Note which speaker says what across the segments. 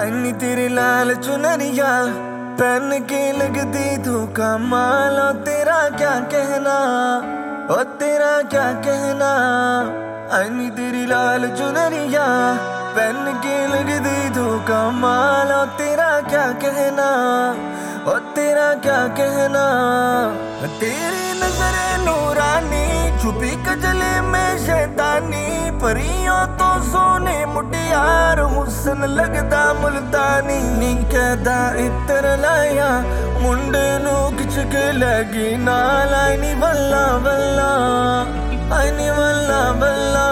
Speaker 1: अन्नी तेरी लाल चुनरिया पहन के लगती तू कमाल। ओ तेरा क्या कहना, ओ तेरा क्या कहना। अन्नी तेरी लाल चुनरिया पहन के लगती तू कमाल। ओ तेरा क्या कहना, ओ तेरा क्या कहना। तेरी नजर नूरानी छुपी कजले में शैतानी। परियों तो सोने मुटियार हुस्न लगदा मुल्तानी। नी कहदा इत्र लाया मुंडे नू खिच के लगी नाल। आईनी बल्ला बल्ला, आईनी बल्ला बल्ला।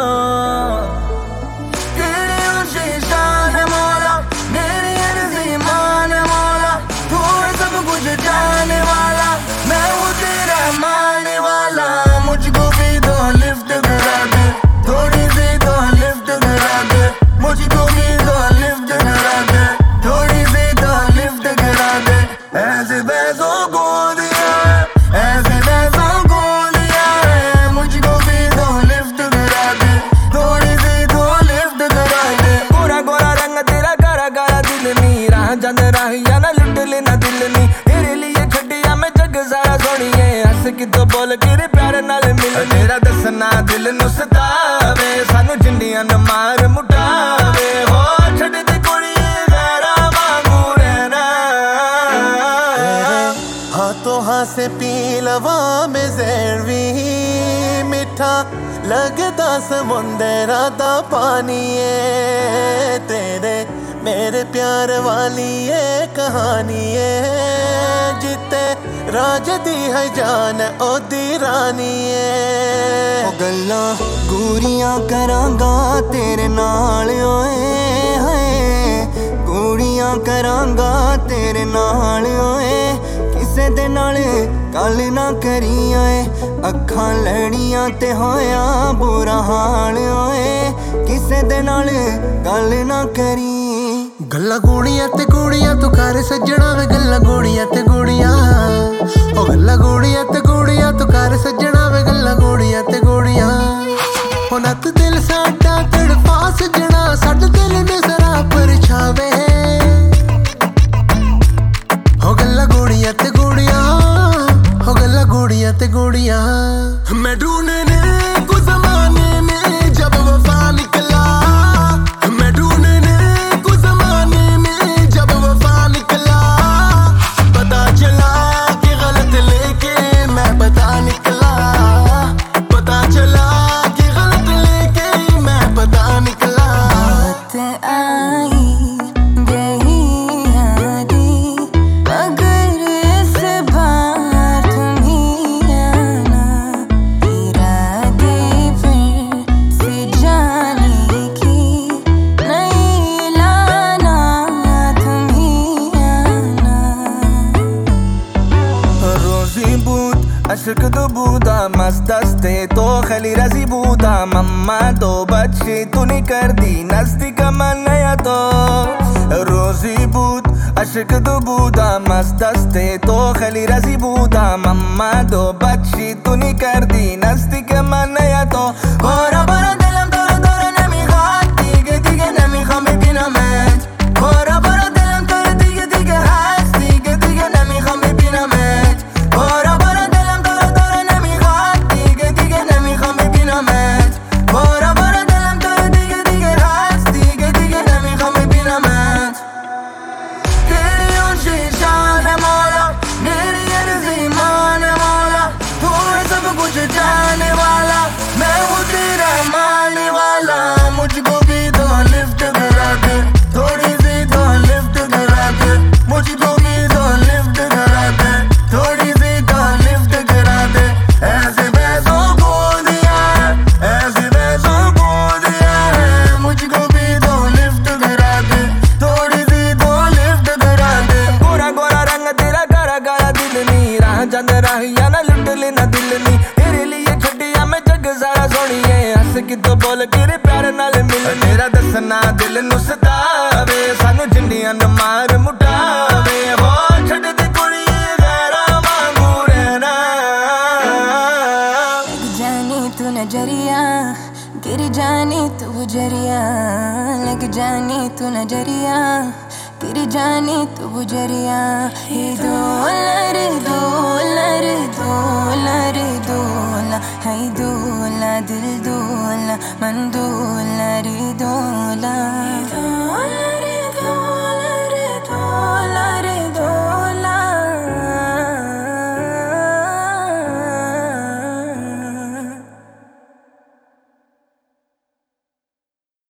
Speaker 1: तेरी ऊंची शान है मौला, मेरी अर्ज़ी मान है मौला। तू है सब कुछ जाने वाला, मैं हूँ तेरा मानने वाला। मुझको भी तो लिफ्ट करा दे, थोड़ी सी तो लिफ्ट करा दे। मुझको भी तो लिफ्ट करा दे, थोड़ी सी तो लिफ्ट करा दे। ऐसे पैसों को दिया है, ऐसे पैसों को दिया है। मुझको भी तो लिफ्ट करा दे, थोड़ी सी तो लिफ्ट करा दे। गोरा गोरा रंग तेरा कारा कारा दिल नी। राह चंद राहिया ना लुट लेना दिल नी। तेरे लिए छटिया में जग सारा सोनिए। हंस की तो बोल के प्यार नाल मिल। तेरा दसना दिल नु सतावे, सानू जिंदियां न मार मुटावे। हो छड़ दे कुड़िए गैरा वांगू रहना।
Speaker 2: हाथों हाथ से पी लवा में ज़हर भी मीठा लगदा समुंदरा दा पानी है। तेरे मेरे प्यार वाली ये कहानी है। जिते राज दी है जान ओदी रानी है।
Speaker 1: ओ गल्लां गोरियां करांगा तेरे नाल ओए हाय। गोरियां करांगा तेरे नाल ओए। किसे दे नाल गल ना करी ओए। अखां लड़ियां ते होया बुरा हाल ओए। किसे दे नाल गल ना करी।
Speaker 2: गल्ला गोड़ियां ते गोड़ियां तू कर सज्जना वे। गल्ला गोड़ियां ते गोड़ियां, ओ गल्ला गोड़ियां ते गोड़ियां तू कर सज्जना वे। गल्ला गोड़ियां ते गोड़ियां, ओ नत दिल साडा तड़फा सज्जना। साडे दिल ने जरा परछावे, ओ गल्ला गोड़ियां ते गोड़ियां, ओ गल्ला गोड़ियां ते गोड़ियां। मैं ढूंढने को ज़माने में जब वफा निकला। मैं ढूंढने को ज़माने में जब वफा निकला। पता चला कि गलत लेके मैं पता निकला। पता चला कि गलत लेके मैं पता निकला।
Speaker 3: बात आई गई यादी, मगर इस बार तुम ही आना। इरादे फिर से जाने की नहीं लाना, तुम ही आना।
Speaker 1: روزی بود عشق تو بودم از دست تو خیلی رازی بودم. اما تو بچه تو نکردی نزدیک من نیا تو. روزی بود عشق تو بودم از دست تو خیلی رازی بودم. اما تو بچه تو نکردی نزدیک من نیا تو. برو برو دلم دور دور نمیخواد دیگه دیگه نمیخوام ببینمت. برو برو دلم دور دیگه دیگه هست دیگه دیگه نمیخوام ببینمت. برو برو دلم دور دور نمیخواد دیگه دیگه نمیخوام ببینمت. برو برو دلم دور دیگه دیگه هست دیگه دیگه نمیخوام ببینمت. तेरी ऊंची शान है मौला, मेरी अर्ज़ी मान है मौला। तू है सब कुछ जाने वाला, मैं हूँ तेरा मानने वाला। मुझको भी तो लिफ्ट करा दे, थोड़ी सी तो लिफ्ट करा दे। मुझको भी तो लिफ्ट करा दे, थोड़ी सी तो लिफ्ट करा दे। ऐसे पैसों को दिया है, ऐसे पैसों को दिया है। मुझको भी तो लिफ्ट करा दे, थोड़ी सी तो लिफ्ट करा दे। गोरा गोरा रंग तेरा कारा कारा दिल नी। राह चंद राहिया ना लुट लेना दिल नी। तेरे लिए छटिया में जग सारा सोनिए। हंस की तो बोल के प्यार नाल मिल। तेरा दसना दिल नु सतावे, सानू जिंदियां न मार मुटावे। हो छड़ दे कुड़िए गैरा वांगू रहना।
Speaker 3: जाने तू नजरिया गिर जाने तू गुजरिया, लग जाने तू नजरिया, गिर जाने तू गुजरिया। हे दोला रे दोला रे दोला रे दोला, है दोला दिल दोला मन दोला रे दोला।